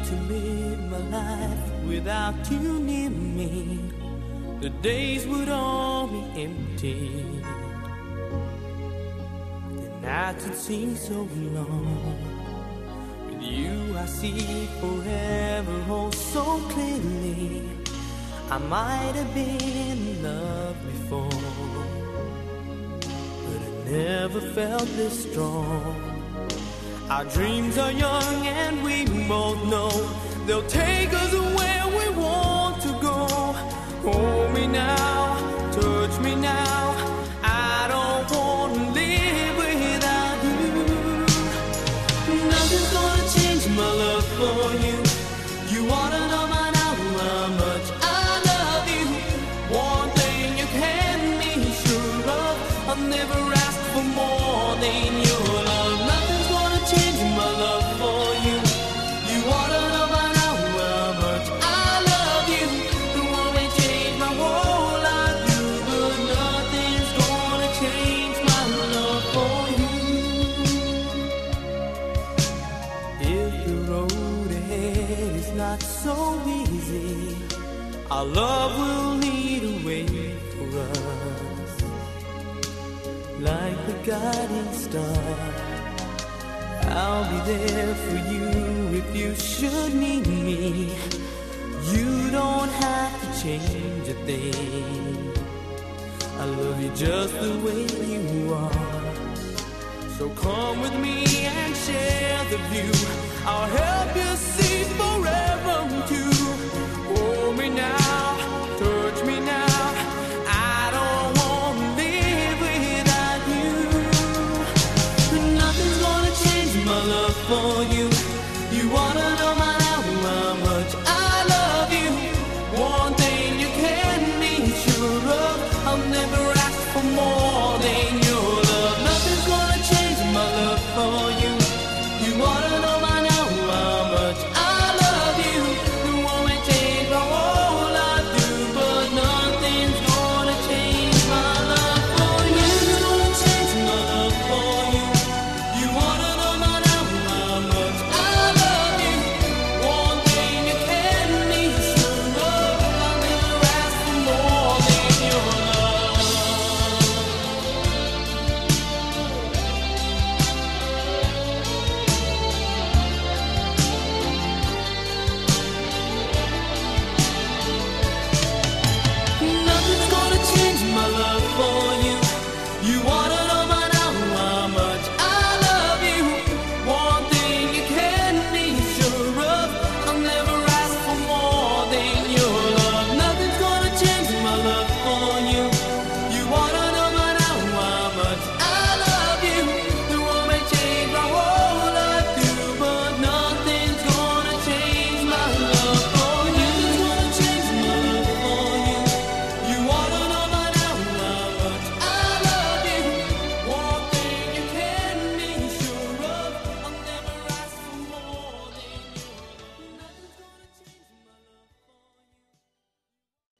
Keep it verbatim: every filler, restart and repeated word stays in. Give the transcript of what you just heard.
to live my life without you near me, the days would all be empty. The nights would seem so long. With you I see forever oh so clearly. I might have been in love before, but I never felt this strong. Our dreams are young and we both know they'll take us where we want to go. Hold me now, touch me now, I don't want to live without you. Nothing's gonna change my love for you. You ought to know by now how much I love you. One thing you can be sure of, I'll never ask for more than your love. Nothing's gonna change my love for you. You ought to know by now how much I love you. The one may change my whole life, you, but nothing's gonna change my love for you. If the road ahead is not so easy, our love will lead a way for us, like the guiding star. I'll be there for you if you should need me. You don't have to change a thing. I love you just the way you are. So come with me and share the view. I'll help you see forever.